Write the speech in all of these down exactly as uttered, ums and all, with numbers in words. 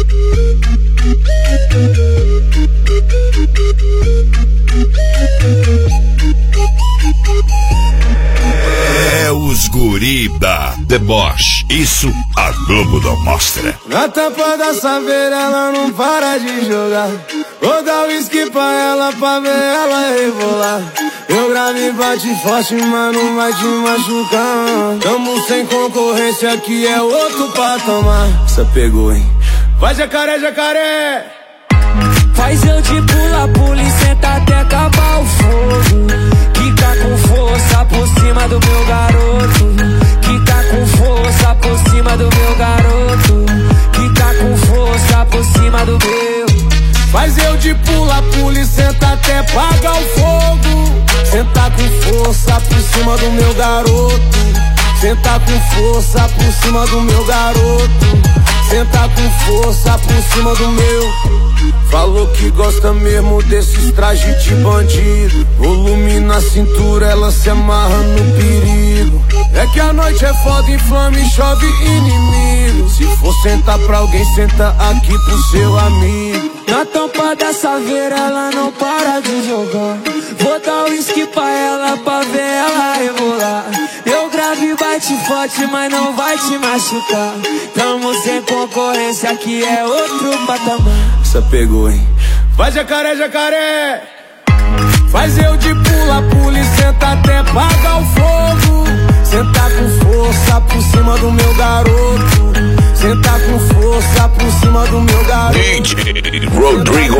É os guri da Deboche, isso a Globo não mostra. Na tampa da saveira ela não para de jogar. Vou dar uísque pra ela pra ver ela rebolar. Meu grave bate forte, mas não vai te machucar. Tamo sem concorrência, aqui é outro patamar. Essa pegou, hein? Vai jacaré, jacaré! Faz eu de pula, pula e senta até acabar o fogo. Quica com força por cima do meu garoto. Quica com força por cima do meu garoto. Quica com força por cima do meu. Faz eu de pula, pula e senta até apagar o fogo. Senta com força por cima do meu garoto. Senta com força por cima do meu garoto. Senta com força por cima do meu. Falou que gosta mesmo desses trajes de bandido. Volume na cintura, ela se amarra no perigo. É que a noite é foda, inflama e chove inimigo. Se for sentar pra alguém, senta aqui pro seu amigo. Na tampa da saveira ela não para de jogar. Vou dar uísque pra ela pra ver ela rebolar. Meu grave bate forte, mas não vai te machucar. Tamo sem concorrência, aqui é outro patamar. Essa pegou, hein? Vai jacaré, jacaré! Faz eu de pula, pula e senta até apagar o fogo. Senta com força por cima do meu garoto. Senta com força por cima do meu garoto. D J Rodrigo.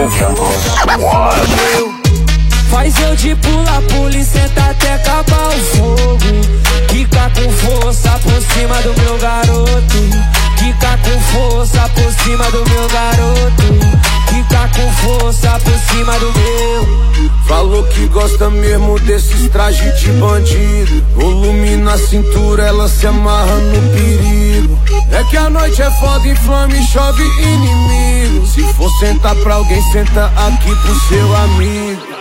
Faz eu de pula, pula e senta até acabar o fogo. Quica com força por cima do meu garoto. Quica com força por cima do meu garoto. Quica com força por cima do meu. Falou que gosta mesmo desses trajes de bandido. Volume na cintura, ela se amarra no perigo. É que a noite é foda, inflama e chove inimigo. Se for sentar pra alguém, senta aqui pro seu amigo.